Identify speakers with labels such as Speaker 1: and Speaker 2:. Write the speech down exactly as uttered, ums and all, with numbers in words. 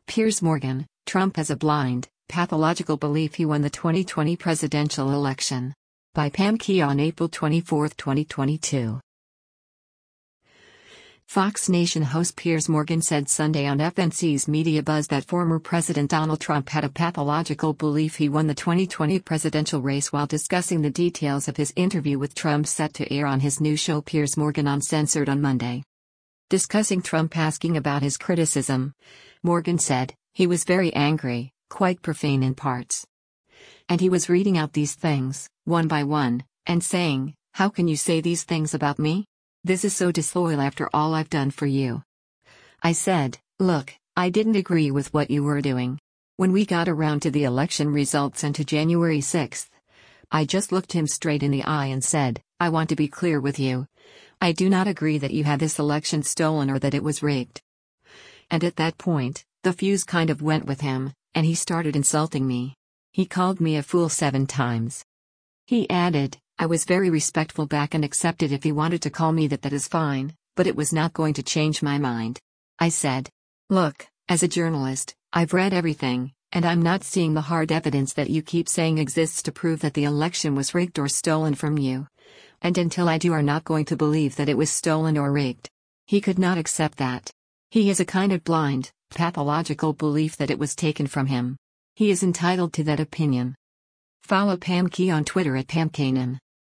Speaker 1: Piers Morgan, Trump has a blind, pathological belief he won the twenty twenty presidential election. By Pam Key on April twenty-fourth, twenty twenty-two. Fox Nation host Piers Morgan said Sunday on F N C's Media Buzz that former President Donald Trump had a pathological belief he won the twenty twenty presidential race while discussing the details of his interview with Trump set to air on his new show Piers Morgan Uncensored on Monday. Discussing Trump asking about his criticism, Morgan said, "He was very angry, quite profane in parts. And he was reading out these things, one by one, and saying, 'How can you say these things about me? This is so disloyal after all I've done for you.' I said, 'Look, I didn't agree with what you were doing. When we got around to the election results and to January sixth, I just looked him straight in the eye and said, I want to be clear with you. I do not agree that you had this election stolen or that it was rigged.' And at that point, the fuse kind of went with him, and he started insulting me. He called me a fool seven times. He added, 'I was very respectful back and accepted if he wanted to call me that that is fine, but it was not going to change my mind.' I said, 'Look, as a journalist, I've read everything, and I'm not seeing the hard evidence that you keep saying exists to prove that the election was rigged or stolen from you. And until I do, are not going to believe that it was stolen or rigged.' He could not accept that. He has a kind of blind, pathological belief that it was taken from him. He is entitled to that opinion." Follow Pam Key on Twitter at Pam Kanan.